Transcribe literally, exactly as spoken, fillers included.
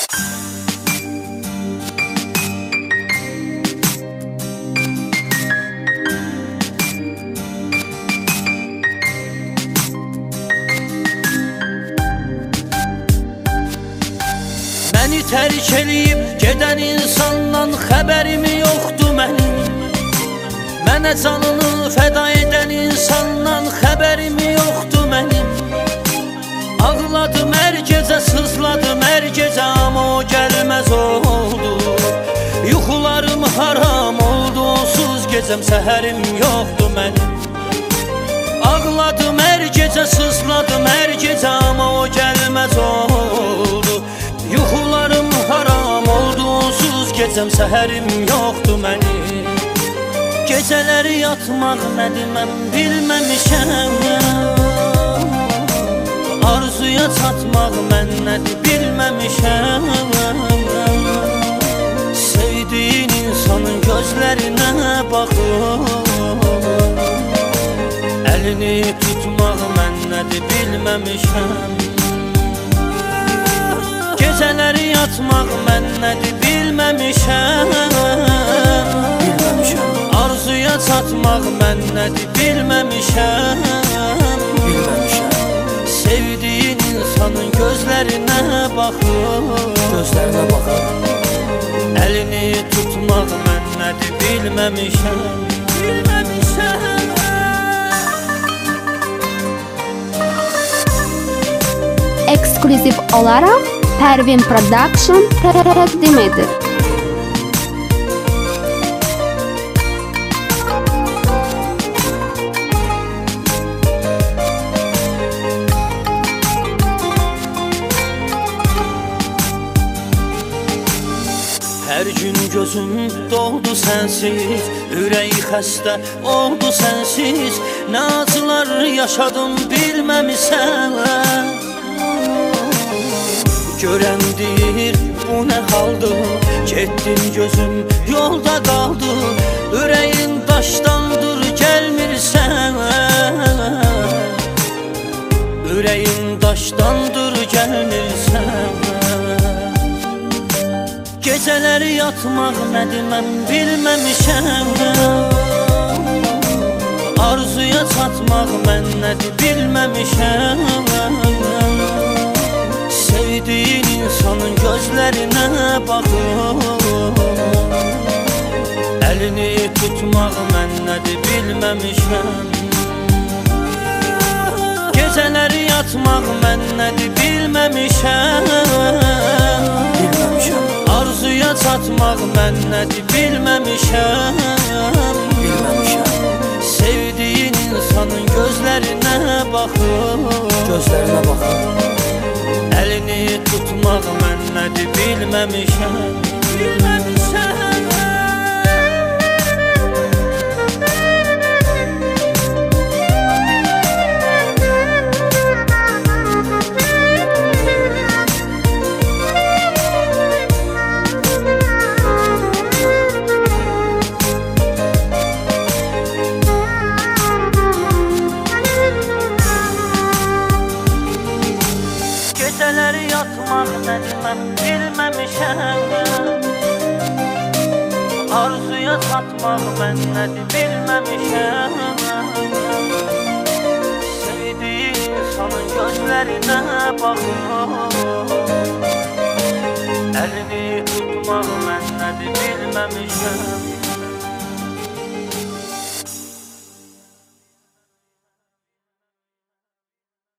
Məni tərk eləyib gedən insandan xəbərim yoxdur mənim. Mənə canını fəda edən insandan xəbərim yoxdur mənim. Ağladım hər gecə, sızladım hər gecə, amma o gəlməz oldu. Yuxularım haram oldu, onsuz gecəm səhərim yoxdur mənim. Ağladım hər gecə, sızladım hər gecə, amma o gəlməz oldu. Yuxularım haram oldu, onsuz gecəm səhərim yoxdur mənim. Gecələri yatmaq nədir mən bilməmişəm, arzuya çatmaq mən nədir bilməmişəm. Sevdiyin insanın gözlərinə baxıb əlini tutmaq mən nədir bilməmişəm. Gecələri yatmaq mən nədir bilməmişəm, bilməmişəm. Arzuya çatmaq mən nədir bilməmişəm, bilməmişəm. Sevdiyin insanın gözlərinə baxıb, gözlərinə baxıb əlini tutmaq mən nədir bilməmişəm, bilməmişəm. Ekskluziv olarak Pervin Production təqdim edir. Hər gün gözüm doldu sənsiz, ürəyi xəstə oldu sənsiz. Nə acılar yaşadım bilməmişəm. Görən deyir bu nə haldır, getdin gözüm yolda qaldı. Ürəyin daşdandır gəlmirsən, ürəyin daşdandır gəlmirsən. Gecələri yatmaq nədir mən bilməmişəm, arzuya çatmaq mən nədir bilməmişəm. Sevdiyin insanın gözlərinə baxıb əlini tutmaq mən nədir bilməmişəm. Gecələri yatmaq mən nədir bilməmişəm, bilməmişəm. Arzuya çatmaq mən nədir bilməmişəm, bilməmişəm. Sevdiyin insanın gözlərinə baxıb, gözlərinə baxıb əlini tutmaq mən nədir bilməmişəm, bilməmişəm. Gecələri yatmaq nədir mən bilməmişəm, arzuya çatmaq mən nədir bilməmişəm. Sevdiyin insanın gözlərinə baxıb əlini tutmaq mən nədir bilməmişəm.